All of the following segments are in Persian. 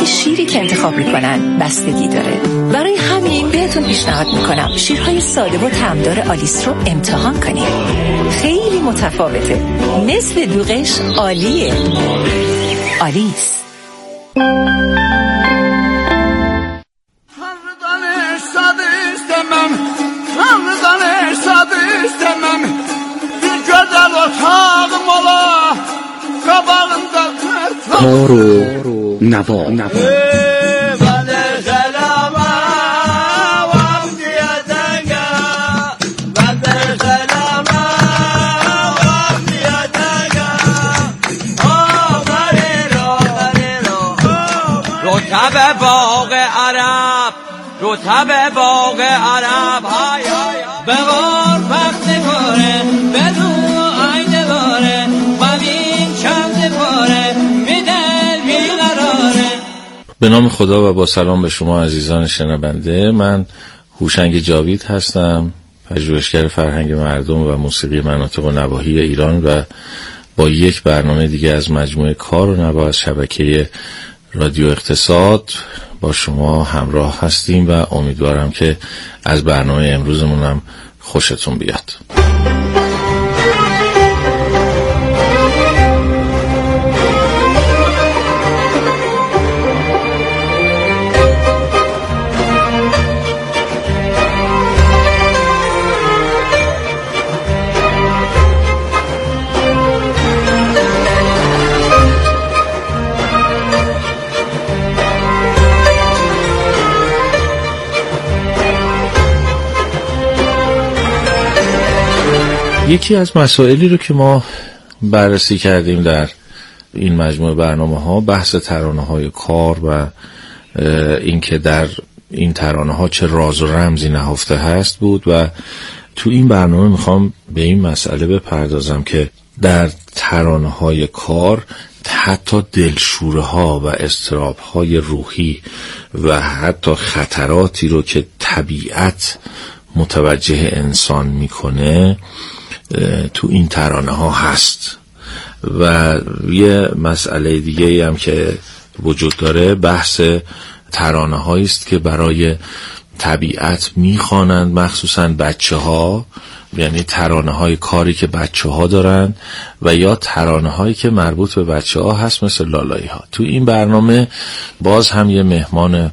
نوع شیری که انتخاب میکنن بستگی داره. برای همین بهتون پیشنهاد میکنم شیرهای ساده و طعمدار آلیس رو امتحان کنید. خیلی متفاوته. نصف دوغش عالیه. آلیس. کار و نوا رتب باغ عرب های بغار وقت کاره بدو آینه باره مبین چند پاره میدل بیقراره. به نام خدا و با سلام به شما عزیزان شنونده. من هوشنگ جاوید هستم، پژوهشگر فرهنگ مردم و موسیقی مناطق و نواحی ایران و با یک برنامه دیگه از مجموعه کار و نوا از شبکه رادیو اقتصاد با شما همراه هستیم و امیدوارم که از برنامه امروزمون هم خوشتون بیاد. یکی از مسائلی رو که ما بررسی کردیم در این مجموعه برنامه‌ها بحث ترانه‌های کار و اینکه در این ترانه‌ها چه راز و رمزی نهفته هست بود و تو این برنامه میخوام به این مسئله بپردازم که در ترانه‌های کار حتی دلشوره‌ها و اضطراب‌های روحی و حتی خطراتی رو که طبیعت متوجه انسان میکنه تو این ترانه ها هست. و یه مسئله دیگه هم که وجود داره بحث ترانه هایی است که برای طبیعت میخوانند، مخصوصا بچه ها، یعنی ترانه های کاری که بچه ها دارن و یا ترانه هایی که مربوط به بچه ها هست مثل لالایی ها. تو این برنامه باز هم یه مهمان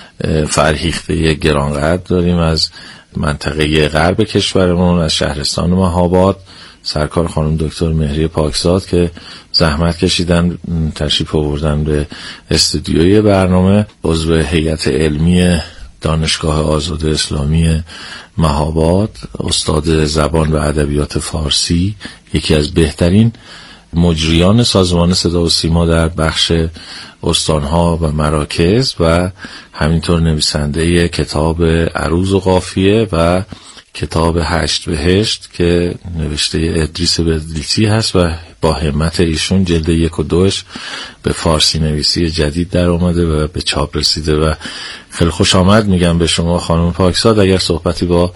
فرهیخته گرانقدر داریم از منطقه غرب کشورمون، از شهرستان مهاباد، سرکار خانم دکتر مهری پاکزاد که زحمت کشیدن تشریف آوردن به استودیوی برنامه. عضو هیئت علمی دانشگاه آزاد اسلامی مهاباد، استاد زبان و ادبیات فارسی، یکی از بهترین مجریان سازمان صدا و سیما در بخش استانها و مراکز و همینطور نویسنده کتاب عروض و قافیه و کتاب 8 بهشت که نوشته ادریس بدلیسی هست و با همت ایشون جلد 1 و 2 به فارسی نویسی جدید در اومده و به چاپ رسیده. و خیلی خوش آمد میگم به شما خانم پاکزاد. اگر صحبتی با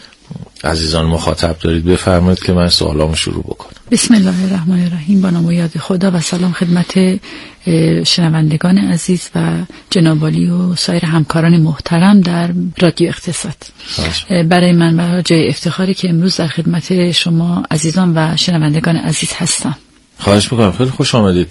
عزیزان مخاطب دارید بفرمایید که من سوالامو شروع بکنم. بسم الله الرحمن الرحیم. با نام و یاد خدا و سلام خدمت شنوندگان عزیز و جناب عالی و سایر همکاران محترم در رادیو اقتصاد. برای من جای افتخاری که امروز در خدمت شما عزیزان و شنوندگان عزیز هستم. خواهش میکنم. خیلی خوش آمدید.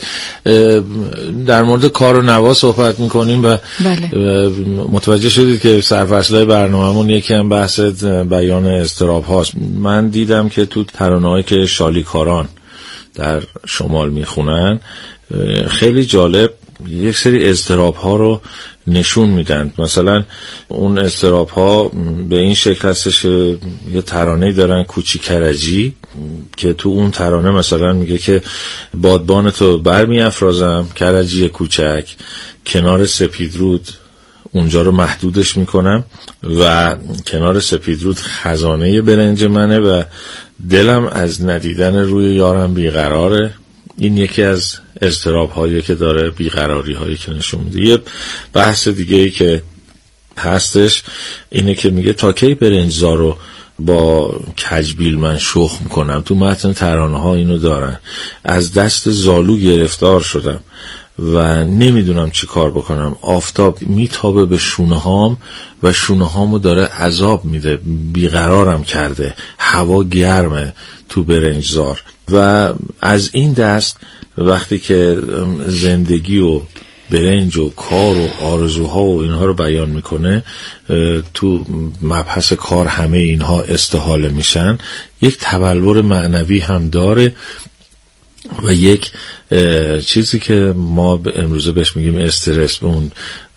در مورد کار و نوا صحبت میکنیم و بله. متوجه شدید که سرفصلای برنامه‌مون یکی هم بحث بیان اضطراب هاست. من دیدم که تو ترانه‌هایی که شالیکاران در شمال میخونن خیلی جالب یک سری اضطراب ها رو نشون میدن. مثلا اون اضطراب ها به این شکل هستش، یه ترانه دارن کوچی کرجی که تو اون ترانه مثلا میگه که بادبان تو برمی افرازم کرجی کوچک، کنار سپیدرود اونجا رو محدودش میکنم و کنار سپیدرود خزانه برنج منه و دلم از ندیدن روی یارم بیقراره. این یکی از اضطراب هایی که داره، بیقراری هایی که نشون میده. یه بحث دیگه ای که هستش اینه که میگه تا کی برنجزار رو با کجبیل من شخم میکنم. تو متن ترانه ها اینو دارن. از دست زالو گرفتار شدم و نمیدونم چی کار بکنم. آفتاب میتابه به شونه هام و شونه هامو داره عذاب میده، بیقرارم کرده، هوا گرمه تو برنجزار. و از این دست وقتی که زندگی و برنج و کار و آرزوها و اینها رو بیان میکنه، تو مبحث کار همه اینها استحاله میشن. یک تبلور معنوی هم داره و یک چیزی که ما امروزه بهش میگیم استرس، اون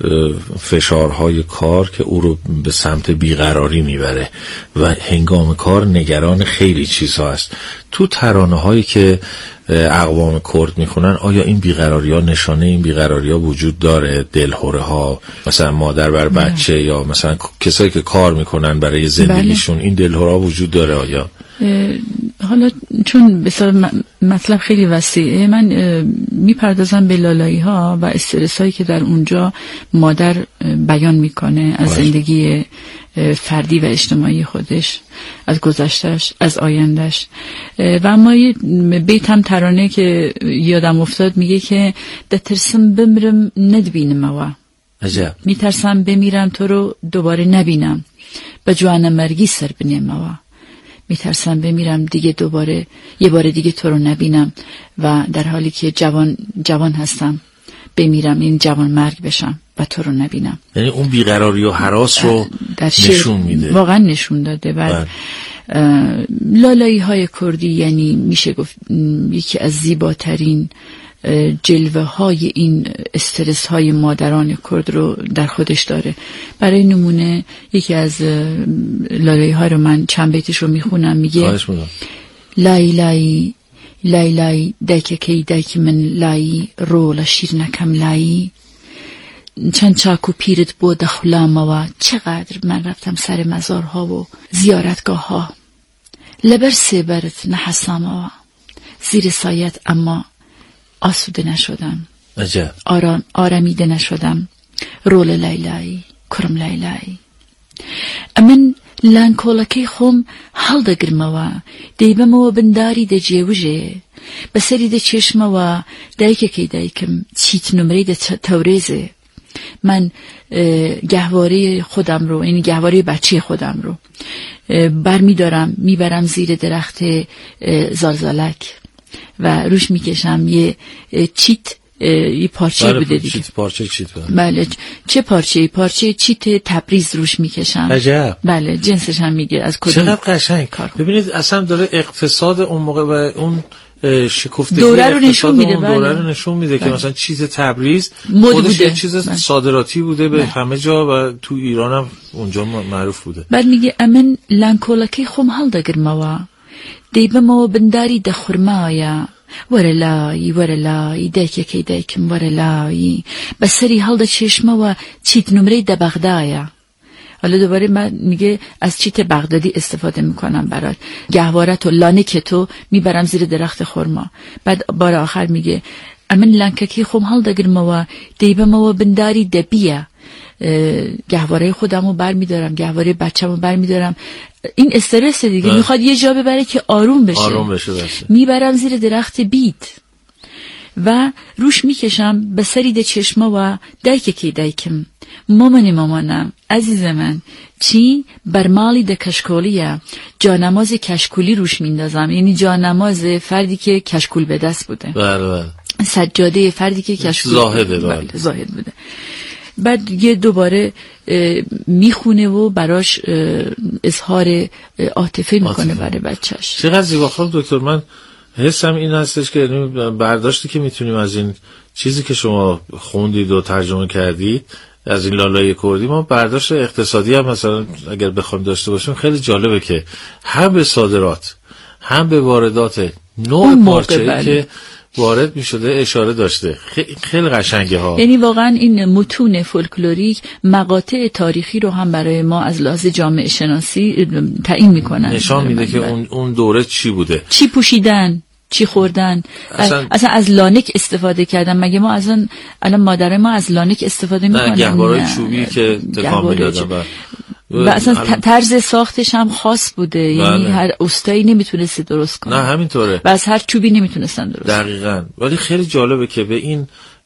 فشارهای کار که او رو به سمت بیقراری میبره و هنگام کار نگران خیلی چیزها است. تو ترانه هایی که اقوام کرد میخونن، آیا این بیقراری ها، نشانه این بیقراری ها وجود داره؟ دلهوره ها، مثلا مادر بر بچه یا مثلا کسایی که کار میکنن برای زندگیشون، این دلهوره ها وجود داره آیا؟ حالا چون بسیار مطلب خیلی وسیعه، من میپردازم به لالایی ها و استرس هایی که در اونجا مادر بیان میکنه از زندگی فردی و اجتماعی خودش، از گذشتش، از آیندش. و اما یه بیت هم ترانه که یادم افتاد میگه که دترسم بمیرم ندبینم، عجب. میترسم بمیرم تو رو دوباره نبینم، به جوان مرگی سر بنیم. میترسم بمیرم دیگه دوباره یه بار دیگه تو رو نبینم و در حالی که جوان هستم بمیرم، این جوان مرگ بشم و تو رو نبینم. یعنی اون بیقراری و هراس رو نشون میده، واقعا نشون داده. بعد لالایی های کردی یعنی میشه گفت یکی از زیباترین جلوه های این استرس های مادران کرد رو در خودش داره. برای نمونه یکی از لالایی ها رو من چند بیتش رو میخونم. میگه لای لای لای لای دایک کی دایک من لای رول شیر نکم لای چند چاکو پیرت بود خلام و چقدر من رفتم سر مزارها و زیارتگاه ها، لبر سبرت نحسام و زیر سایت اما آسوده نشدم. عجب. آرامیده نشدم. رول لیلای کرم لیلای امن لانکولکی خوم حال دا گرموا دیبم و بنداری دا جیوجه بسری دا چشموا دایکه که دایکم چیت نمره دا توریزه. من گهواره خودم رو، این گهواره بچه خودم رو برمی دارم میبرم زیر درخت زالزالک و روش میکشم یه چیت، یه پارچه بوده دیگه. پارچه چیت بوده. بله. چه پارچه چیت تبریز روش میکشم. عجب. بله، جنسش هم میگه از کدوم. چقدر قشنگ. ببینید اصلا داره اقتصاد اون موقع و اون شکفتگی دوره رو نشون میده. دوره رو نشون میده که مثلا چیز تبریز خودش یه چیز صادراتی بوده به همه جا و تو ایران هم اونجا معروف بوده. بعد میگه امن لانکولکی خوم حال دا گرموا دیبم و بنداری دا خورمایا ورلای دایکه که دایکم ورلای بسری حال دا چشمه و چیت نمره دا بغدایا. حالا دوباره من میگه از چیت بغدادی استفاده میکنم برات، گهوارت و لانک تو میبرم زیر درخت خورما. بعد بار آخر میگه امن لانککی خوم حال دا گرمه و دیبم و بنداری دا بیا، گهواره خودمو بر میدارم، گهواره بچه‌مو بر میدارم. این استرس دیگه میخواد یه جا ببره که آروم بشه. میبرم زیر درخت بیت و روش میکشم به سرید چشمه و دایکه که دایکم مامانم عزیز من چی برمالی ده کشکولیه، جانماز کشکولی روش میندازم. یعنی جانماز فردی که کشکول به دست بوده. بله. سجاده فردی که کشکول زاهد بوده. بعد یه دوباره میخونه و براش اظهار عاطفه میکنه برای بچهش. چقدر زیبا. خانم دکتر، من حسم این هستش که برداشتی که میتونیم از این چیزی که شما خوندید و ترجمه کردید از این لالای کردی، ما برداشت اقتصادی هم مثلا اگر بخوایم داشته باشیم خیلی جالبه که هم به صادرات هم به واردات نوع پارچه‌ای که وارد می شده اشاره داشته. خیلی قشنگه ها. یعنی واقعا این متون فولکلوریک مقاطع تاریخی رو هم برای ما از لحاظ جامعه شناسی تعیین میکنن، نشان میده که اون دوره چی بوده، چی پوشیدن، چی خوردن. اصلا از لانک استفاده کردن. مگه ما الان مادر ما از لانک استفاده میکنن؟ گهواره چوبی که تکان میدادن و اصلا طرز ساختش هم خاص بوده. یعنی هر استایی نمیتونسته درست کنه. نه همینطوره. و از هر چوبی نمیتونستن درست. دقیقاً. ولی خیلی جالبه که به این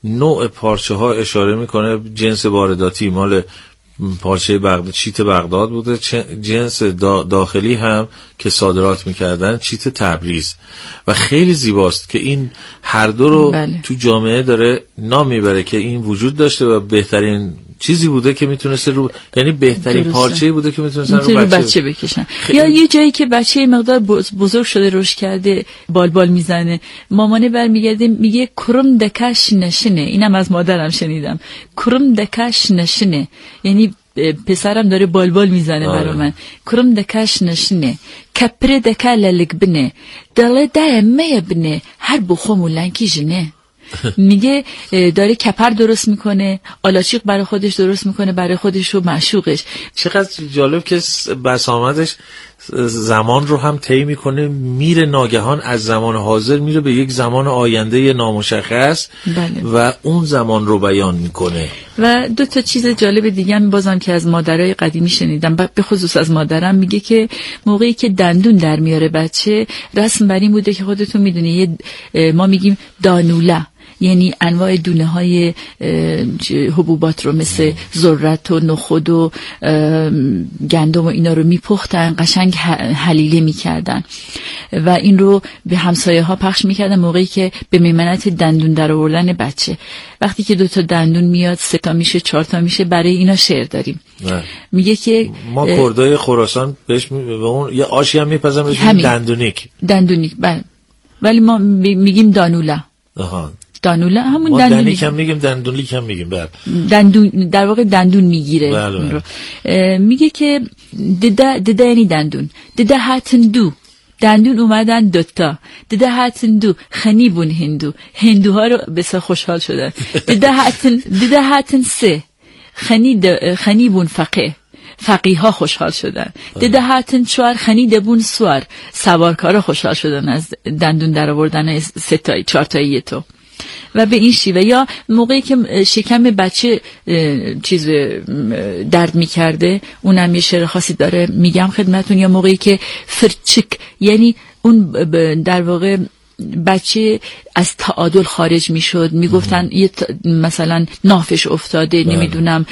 نوع پارچه ها اشاره میکنه، جنس وارداتی مال پارچه بغداد، چیت بغداد بوده، جنس داخلی هم که صادرات میکردن چیت تبریز و خیلی زیباست که این هر دو رو تو جامعه داره نام میبره که این وجود داشته و بهترین چیزی بوده که میتونسته رو، یعنی بهترین پارچه‌ای بوده که میتونستن رو بچه بکشن. یا یه جایی که بچه مقدار بزرگ شده رشد کرده بال میزنه، مامانه برمیگرده میگه کرم دکش نشینه. اینم از مادرم شنیدم، کرم دکش نشینه، یعنی پسرم داره بال میزنه برای من. کرم دکش نشینه، کپره دکه للک بنه، دله دایمه بنه، هر بخوم و لنکی جنه. میگه داره کپر درست میکنه، آلاچیق برای خودش درست میکنه، برای خودش و معشوقش. چقدر جالب که بسامدش زمان رو هم طی میکنه، میره ناگهان از زمان حاضر میره به یک زمان آینده نامشخص. بله. و اون زمان رو بیان میکنه. و دو تا چیز جالب دیگه هم بازم که از مادرای قدیمی شنیدم، به خصوص از مادرم، میگه که موقعی که دندون در میاره بچه، رسم بر این بوده که خودتون میدونی ما میگیم دانوله، یعنی انواع دونه های حبوبات رو مثل ذرت و نخود و گندم و اینا رو میپختن، قشنگ حلیله میکردن و این رو به همسایه ها پخش میکردن موقعی که به میمنت دندون در آوردن بچه. وقتی که 2 تا دندون میاد 3 تا میشه 4 تا میشه، برای اینا شعر داریم. میگه که ما کردای خراسان بهش به اون یه آشی هم میپزن بهش دندونیک بله، ولی ما میگیم دانوله. دانوله همون دندونیک هم میگیم، دندونیک هم میگیم. بله دندون در واقع دندون میگیره. بله. میگه که دده یعنی دده هاتن دو، دندون اومدن 2 تا، دده هاتن دو خنیبون هندوها رو بسیار خوشحال شدن. دده هاتن 3 خنیبون فقیه ها خوشحال شدن. دده هاتن 4 خنیدبون سوار، سوارکارا خوشحال شدن از دندون در آوردن 3 تا 4 تایی تو. و به این شیوه. یا موقعی که شکم بچه چیز درد میکرده، اونم یه شعر خاصی داره میگم خدمتون. یا موقعی که فرچک، یعنی اون در واقع بچه از تعادل خارج میشد، میگفتن مثلا نافش افتاده، نمیدونم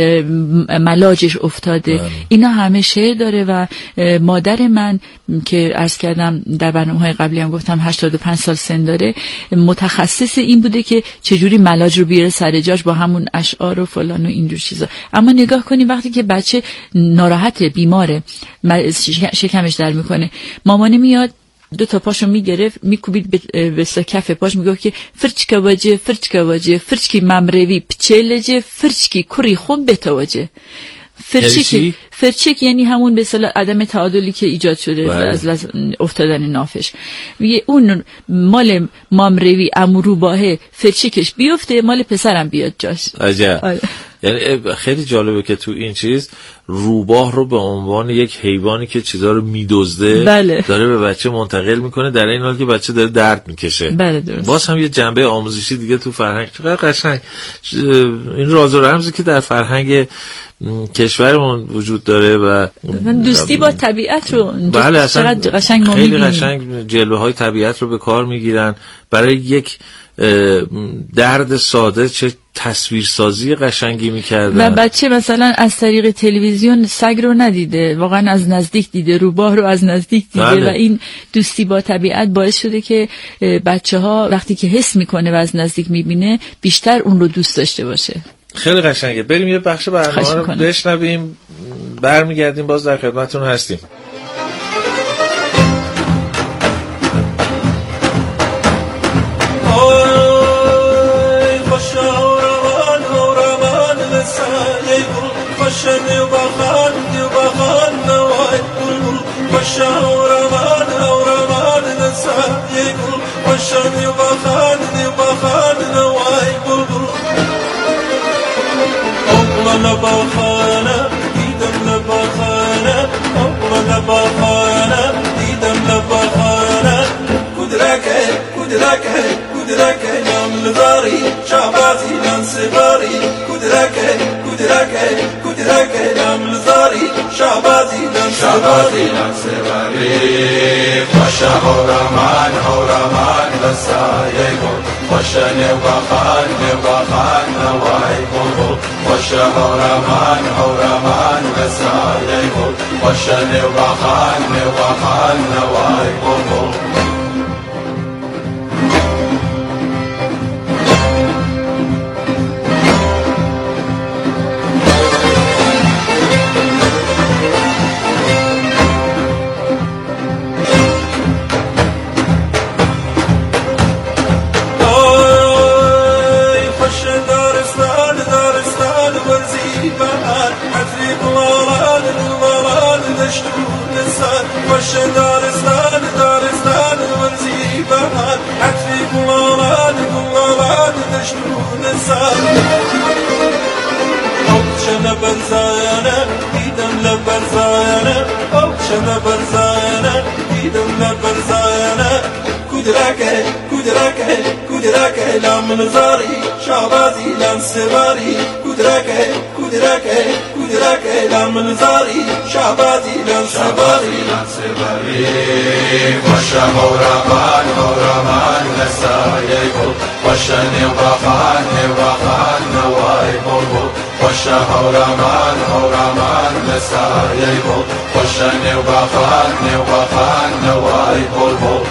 ملاجش افتاده. اینا همه شعر داره. و مادر من که عرض کردم در برنامه‌های قبلی هم گفتم 85 سال سن داره، متخصص این بوده که چجوری ملاج رو بیاره سر جاش با همون اشعار و فلان و اینجور چیزا. اما نگاه کنی وقتی که بچه ناراحته، بیماره، شکمش در میکنه، مامانه میاد 2 تا پاشو میگرفت میکوبید به کف پاش، میگفت که فرچکا واجه فرچکی ممروی پچلجه فرچکی کری خون بتواجه. فرچک یعنی همون به اصطلاح عدم تعادلی که ایجاد شده از افتادن نافش. میگه اون مال مامروی امروباه فرچکش بیفته، مال پسرم بیاد جاش. عجب. یعنی خیلی جالبه که تو این چیز روباه رو به عنوان یک حیوانی که چیزا رو میدزده داره به بچه منتقل میکنه، در این حال که بچه داره درد میکشه. بله درست. باز هم یه جنبه آموزشی دیگه تو فرهنگ. چقدر قشنگ این راز و رمزی که در فرهنگ کشورمون وجود داره و دوستی با طبیعت رو بله اصلا قشنگ خیلی قشنگ جلوه های طبیعت رو به کار میگیرن برای یک درد ساده. چه تصویرسازی قشنگی میکردن. و بچه مثلا از طریق تلویزیون سگ رو ندیده، واقعا از نزدیک دیده، روباه رو از نزدیک دیده. بله. و این دوستی با طبیعت باعث شده که بچه ها وقتی که حس میکنه و از نزدیک میبینه بیشتر اون رو دوست داشته باشه. خیلی قشنگه. بریم یه بخش برنامه رو بشنویم، برمیگردیم باز در خدمتتون هستیم. لباخانه دیدم لباخانه اول لباخانه دیدم لباخانه کدرکه نام لباری شعبازی نام سباری کدرکه نام لباری شعبازی نام سباری خوش هورمان دستای گل وشن وخان نوای بلبل وشهرمان هورمان مسای بل وشن وخان نوای بلبل دارستان ورزی بهار حتفی گلالان دشتون سال اوچن برزایانه دیدم لبرزایانه اوچن برزایانه دیدم لبرزایانه کودرکه لام نزاری شعبازی لام سواری کودرکه لام نزاری شعبازی لام سواری وشهرمان نسای بل وشن وخان نوای بلبل وشهرمان نسای بل وشن وخان نوای بلبل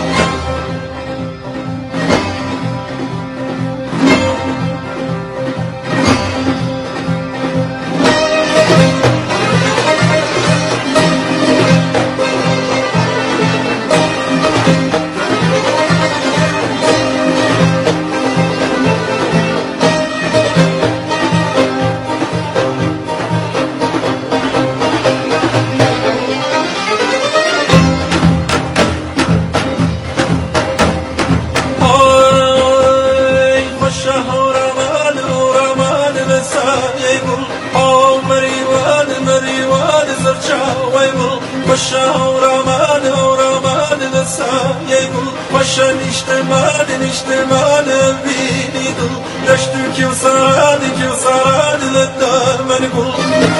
ورمان نسای بل وشن اشتمال بینی دل دشتو کل سراد لدامن گل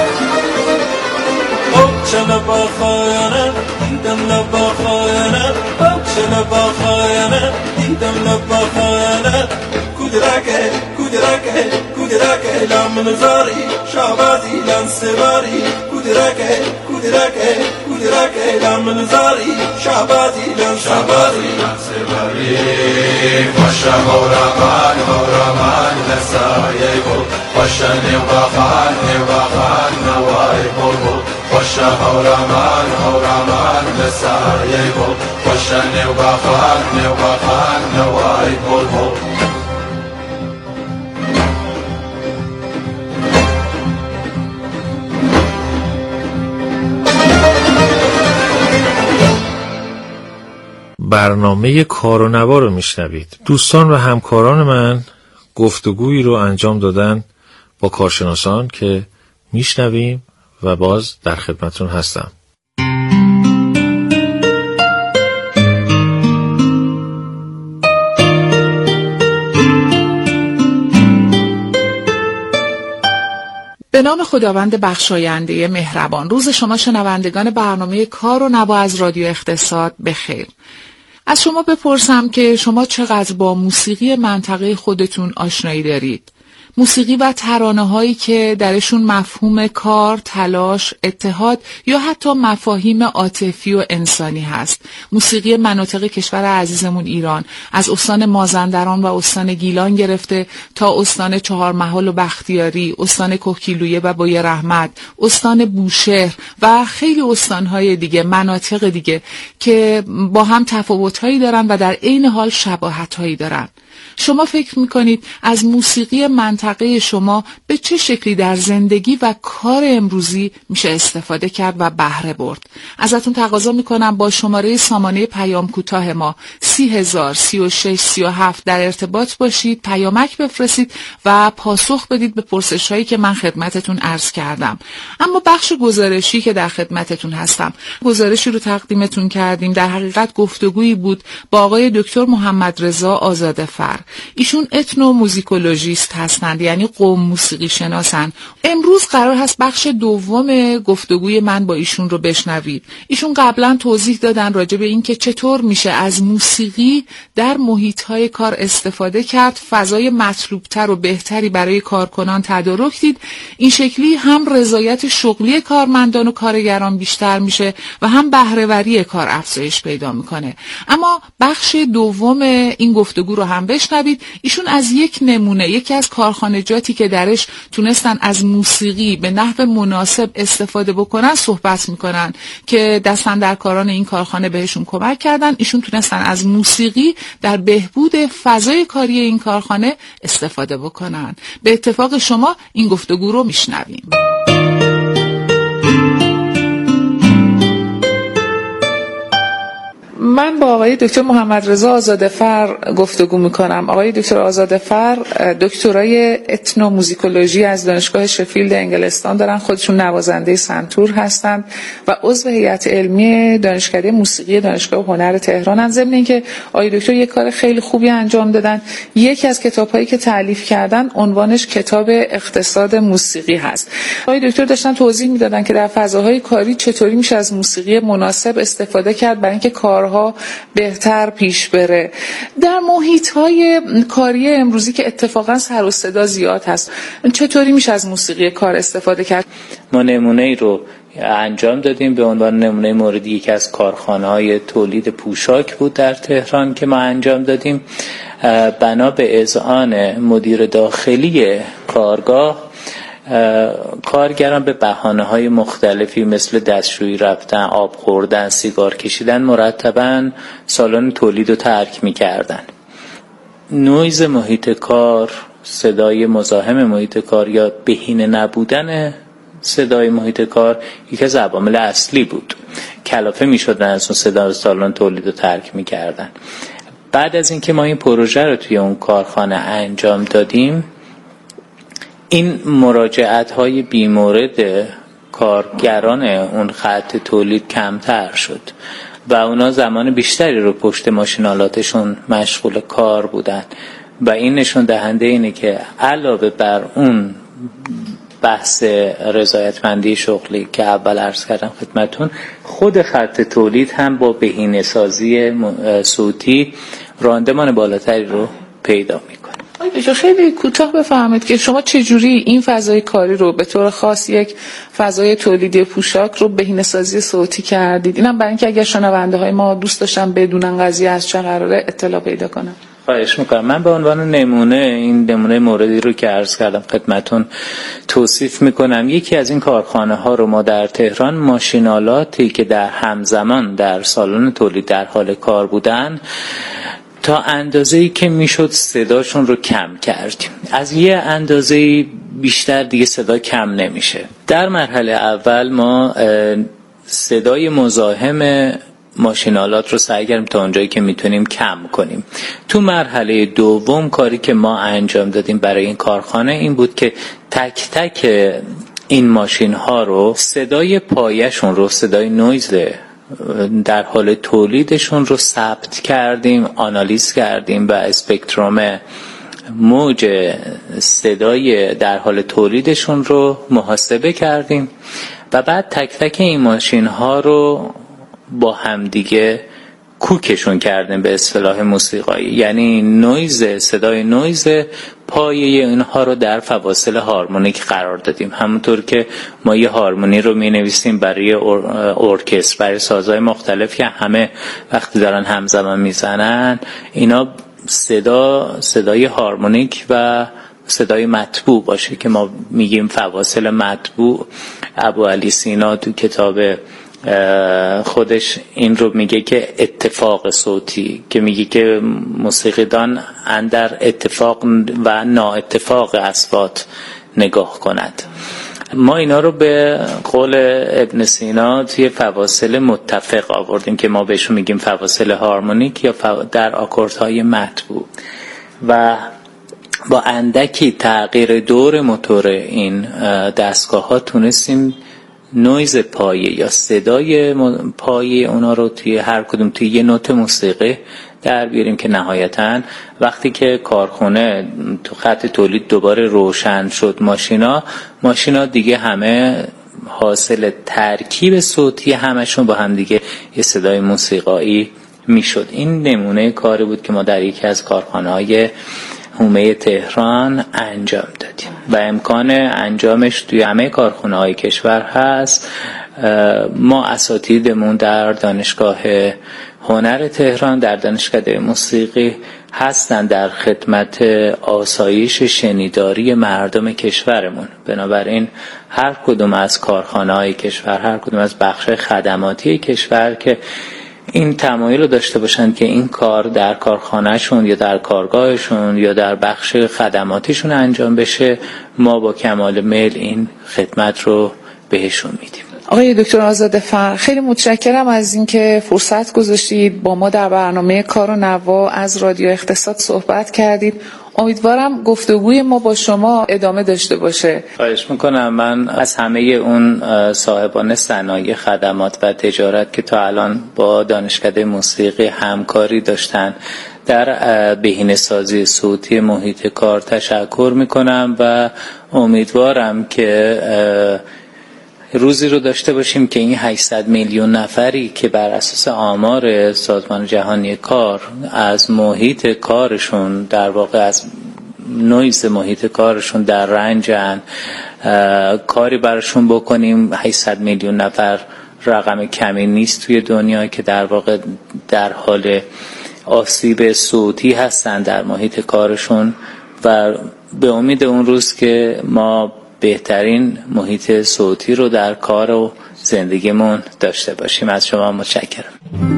اوچن باخایانه دیدم لباخایانه اوچن باخایانه دیدم لباخایانه کودرکه لام نزاری شعبازی لام سواری کودرکه لام نزاری شعبازی لام سواری وشهرمان نسای بل وشن وخان نوای بلبل وشهرمان نسای بل وشن وخان نوای بلبل برنامه کار و نوا رو میشنوید. دوستان و همکاران من گفتگویی رو انجام دادن با کارشناسان که میشنویم و باز در خدمتون هستم. به نام خداوند بخشاینده مهربان. روز شما شنوندگان برنامه کار و نوا از رادیو اقتصاد بخیر. از شما بپرسم که شما چقدر با موسیقی منطقه خودتون آشنایی دارید؟ موسیقی و ترانه‌هایی که درشون مفهوم کار، تلاش، اتحاد یا حتی مفاهیم عاطفی و انسانی هست. موسیقی مناطق کشور عزیزمون ایران، از استان مازندران و استان گیلان گرفته تا استان چهارمحال و بختیاری، استان کهگیلویه و بوی رحمت، استان بوشهر و خیلی استان‌های دیگه، مناطق دیگه که با هم تفاوت‌هایی دارن و در عین حال شباهت‌هایی دارن. شما فکر میکنید از موسیقی منطقه شما به چه شکلی در زندگی و کار امروزی میشه استفاده کرد و بهره برد؟ ازتون تقاضا میکنم با شماره سامانه پیام کوتاه ما 30,036,37 در ارتباط باشید، پیامک بفرستید و پاسخ بدید به پرسش‌هایی که من خدمتتون عرض کردم. اما بخش گزارشی که در خدمتتون هستم، گزارشی رو تقدیمتون کردیم، در حقیقت گفتگویی بود با آقای دکتر محمد رضا آزادفر. ایشون اتنو موزیکولوژیست هستند، یعنی قوم موسیقی شناسن. امروز قرار هست بخش دوم گفتگوی من با ایشون رو بشنوید. ایشون قبلا توضیح دادن راجع به این که چطور میشه از موسیقی در محیط‌های کار استفاده کرد، فضای مطلوبتر و بهتری برای کارکنان تدارک دید. این شکلی هم رضایت شغلی کارمندان و کارگران بیشتر میشه و هم بهره‌وری کار افزایش پیدا میکنه. اما بخش دوم این گفتگو رو هم بشنوید. ایشون از یک نمونه، یکی از کارخانجاتی که درش تونستن از موسیقی به نحو مناسب استفاده بکنن صحبت میکنن که دستاندرکاران این کارخانه بهشون کمک کردن. ایشون تونستن از موسیقی در بهبود فضای کاری این کارخانه استفاده بکنن. به اتفاق شما این گفتگو رو میشنویم. من با آقای دکتر محمد رضا آزادفر گفتگو میکنم. آقای دکتر آزادفر دکترای اتنو موزیکولوژی از دانشگاه شفیلد انگلستان دارن، خودشون نوازنده سنتور هستند و عضو هیئت علمی دانشکده موسیقی دانشگاه هنر تهران. ضمن اینکه آقای دکتر یک کار خیلی خوبی انجام دادن. یکی از کتاب‌هایی که تالیف کردن عنوانش کتاب اقتصاد موسیقی هست. آقای دکتر داشتن توضیح میدادن که در فضاهای کاری چطوری میشه از موسیقی مناسب استفاده کرد برای اینکه کارها بهتر پیش بره. در محیط‌های کاری امروزی که اتفاقا سر و صدا زیاد هست، چطوری میشه از موسیقی کار استفاده کرد؟ ما نمونه‌ای رو انجام دادیم به عنوان نمونه موردی. یکی از کارخانه‌های تولید پوشاک بود در تهران که ما انجام دادیم. بنا به اذعان مدیر داخلی کارگاه، کارگران به بهانه‌های مختلفی مثل دستشویی رفتن، آب خوردن، سیگار کشیدن مرتباً سالن تولید رو ترک می‌کردن. نویز محیط کار، صدای مزاحم محیط کار یا بهینه نبودن صدای محیط کار یکی از عوامل اصلی بود. کلافه می‌شدن از اون صدا سالن تولید رو ترک می‌کردن. بعد از اینکه ما این پروژه رو توی اون کارخانه انجام دادیم، این مراجعت های بیمورد کارگران اون خط تولید کمتر شد و اونا زمان بیشتری رو پشت ماشینالاتشون مشغول کار بودن و این نشون دهنده اینه که علاوه بر اون بحث رضایتمندی شغلی که اول عرض کردم خدمتون، خود خط تولید هم با بهینه‌سازی صوتی راندمان بالاتری رو پیدا میکنه. خیلی کوتاه بفهمید که شما چجوری این فضای کاری رو به طور خاص یک فضای تولیدی پوشاک رو بهینه‌سازی صوتی کردید؟ اینم برای اینکه اگر شنونده های ما دوست داشتن بدونن قضیه از چه قراره اطلاع پیدا کنن. خواهش میکنم. من به عنوان نمونه این نمونه موردی رو که عرض کردم خدمتون توصیف میکنم. یکی از این کارخانه ها رو ما در تهران ماشینالاتی که در همزمان در سالن تولید در حال کار بودن تا اندازه‌ای که میشد صداشون رو کم کردیم. از یه اندازه‌ای بیشتر دیگه صدا کم نمیشه. در مرحله اول ما صدای مزاحم ماشینالات رو سعی کردیم تا اونجایی که میتونیم کم کنیم. تو مرحله دوم کاری که ما انجام دادیم برای این کارخانه این بود که تک تک این ماشین ها رو صدای پایشون رو، صدای نویز در حال تولیدشون رو ثبت کردیم، آنالیز کردیم و اسپکتروم موج صدای در حال تولیدشون رو محاسبه کردیم و بعد تک تک این ماشین ها رو با همدیگه کوکشون کردیم به اصطلاح موسیقایی، یعنی نویز، صدای نویز پایه اینها رو در فواصل هارمونیک قرار دادیم. همونطور که ما یه هارمونی رو می نویسیم برای ارکستر، برای سازهای مختلف که همه وقتی دارن همزمان میزنن، اینا صدای هارمونیک و صدای مطبوع باشه که ما میگیم فواصل مطبوع. ابوعلی سینا تو کتاب خودش این رو میگه که اتفاق صوتی، که میگه که موسیقیدان اندر اتفاق و نااتفاق اصوات نگاه کند. ما اینا رو به قول ابن سینا توی فواصل متفق آوردیم که ما بهشون میگیم فواصل هارمونیک یا در آکوردهای مطبوع و با اندکی تغییر دور موتور این دستگاه ها تونستیم نویز پایه یا صدای پایه اونا رو توی هر کدوم توی یه نوت موسیقی در بیاریم که نهایتاً وقتی که کارخونه تو خط تولید دوباره روشن شد، ماشینا دیگه همه حاصل ترکیب صوتی همشون با هم دیگه یه صدای موسیقایی میشد. این نمونه کاری بود که ما در یکی از کارخانه‌های حومه تهران انجام دادیم و امکان انجامش توی همه کارخانه‌های کشور هست. ما اساتیدمون در دانشگاه هنر تهران، در دانشکده موسیقی هستن در خدمت آسایش شنیداری مردم کشورمون. بنابراین هر کدوم از کارخانه‌های کشور، هر کدوم از بخش خدماتی کشور که این تمایل رو داشته باشند که این کار در کارخانهشون یا در کارگاهشون یا در بخش خدماتیشون انجام بشه، ما با کمال میل این خدمت رو بهشون میدیم. آقای دکتر آزادفر، خیلی متشکرم از اینکه فرصت گذاشتید با ما در برنامه کار و نوا از رادیو اقتصاد صحبت کردید. امیدوارم گفتگوی ما با شما ادامه داشته باشه. خواهش میکنم. من از همه اون صاحبان صنایع، خدمات و تجارت که تا الان با دانشکده موسیقی همکاری داشتن در بهینه‌سازی صوتی محیط کار تشکر میکنم و امیدوارم که روزی رو داشته باشیم که این 800 میلیون نفری که بر اساس آمار سازمان جهانی کار از محیط کارشون، در واقع از نویز محیط کارشون در رنجن، کاری براشون بکنیم. 800 میلیون نفر رقم کمی نیست توی دنیا که در واقع در حال آسیب صوتی هستن در محیط کارشون و به امید اون روز که ما بهترین محیط صوتی رو در کار و زندگیمون داشته باشیم. از شما متشکرم.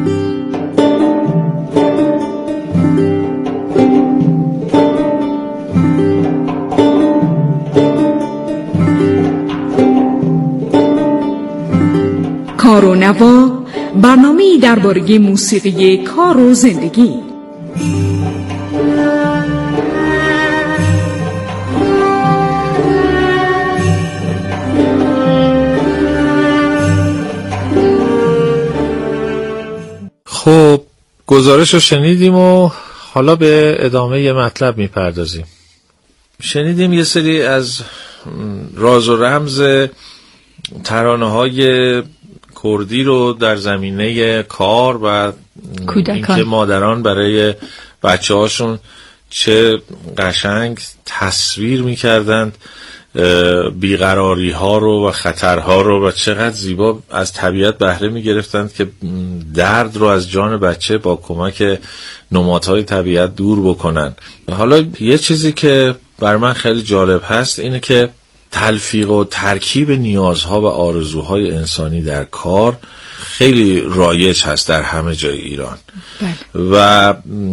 کار و نوا، برنامه‌ای درباره موسیقی کار و زندگی. خب، گزارش رو شنیدیم و حالا به ادامه یه مطلب میپردازیم. شنیدیم یه سری از راز و رمز ترانه‌های کردی رو در زمینه کار و اینکه مادران برای بچه‌هاشون چه قشنگ تصویر می‌کردند بیقراری ها رو و خطرها رو و چقدر زیبا از طبیعت بهره می‌گرفتند که درد رو از جان بچه با کمک نمادهای طبیعت دور بکنن. حالا یه چیزی که بر من خیلی جالب هست اینه که تلفیق و ترکیب نیازها و آرزوهای انسانی در کار خیلی رایج هست در همه جای ایران. و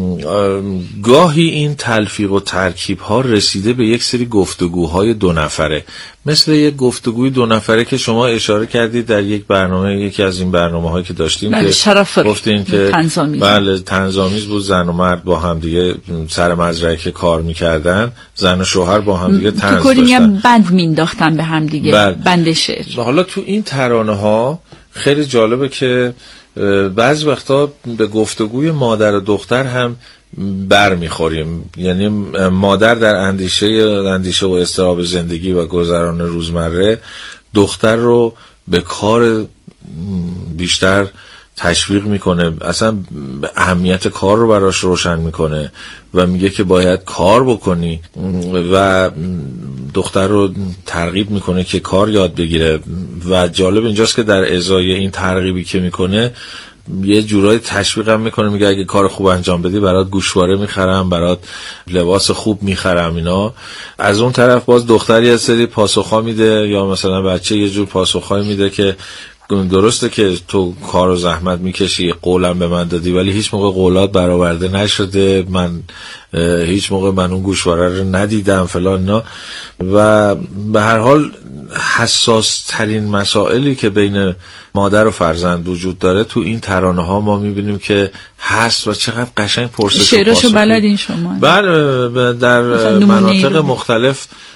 گاهی این تلفیق و ترکیب ها رسیده به یک سری گفتگوهای دو نفره، مثل یک گفتگوی دو نفره که شما اشاره کردید در یک برنامه، یکی از این برنامه هایی که داشتیم که گفتین که بله طنزآمیز بود، زن و مرد با هم دیگه سر مزرعه کار میکردن، زن و شوهر با هم دیگه طنز داشتن، بند مینداختن به هم دیگه، بند شعر. حالا تو این ترانه ها خیلی جالبه که بعضی وقتا به گفتگوی مادر و دختر هم بر میخوریم. یعنی مادر در اندیشه و اضطراب زندگی و گذران روزمره دختر رو به کار بیشتر تشویق میکنه، اصلا اهمیت کار رو براش روشن میکنه و میگه که باید کار بکنی و دختر رو ترغیب میکنه که کار یاد بگیره. و جالب اینجاست که در ازای این ترغیبی که میکنه یه جورای تشویق هم میکنه، میگه اگه کار خوب انجام بدی برات گوشواره میخرم، برات لباس خوب میخرم اینا. از اون طرف باز دختر یه سری پاسخا میده، یا مثلا بچه یه جور پاسخایی میده که درسته که تو کار و زحمت میکشی، قولم به من دادی، ولی هیچ موقع قولات برآورده نشده، من هیچ موقع من اون گوشواره رو ندیدم فلان اینا. و به هر حال حساس ترین مسائلی که بین مادر و فرزند وجود داره تو این ترانه ها ما میبینیم که هست و چقدر قشنگ پرسش و پاسخ. شعرشو بلدین شما؟ بله، در مناطق مختلف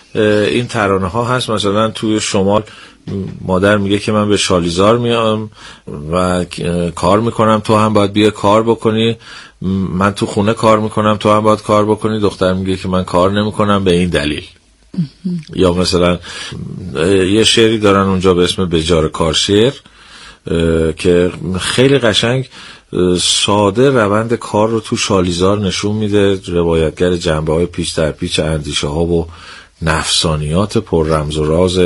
این ترانه ها هست. مثلا توی شمال مادر میگه که من به شالیزار میام و کار میکنم، تو هم باید بیا کار بکنی. من تو خونه کار میکنم، تو هم باید کار بکنی. دختر میگه که من کار نمیکنم به این دلیل. یا مثلا یه شعری دارن اونجا به اسم بجار کارشیر که خیلی قشنگ ساده روند کار رو تو شالیزار نشون میده. روایتگر جنبه‌های پیچ در پیچ اندیشه ها و نفسانیات پر رمز و راز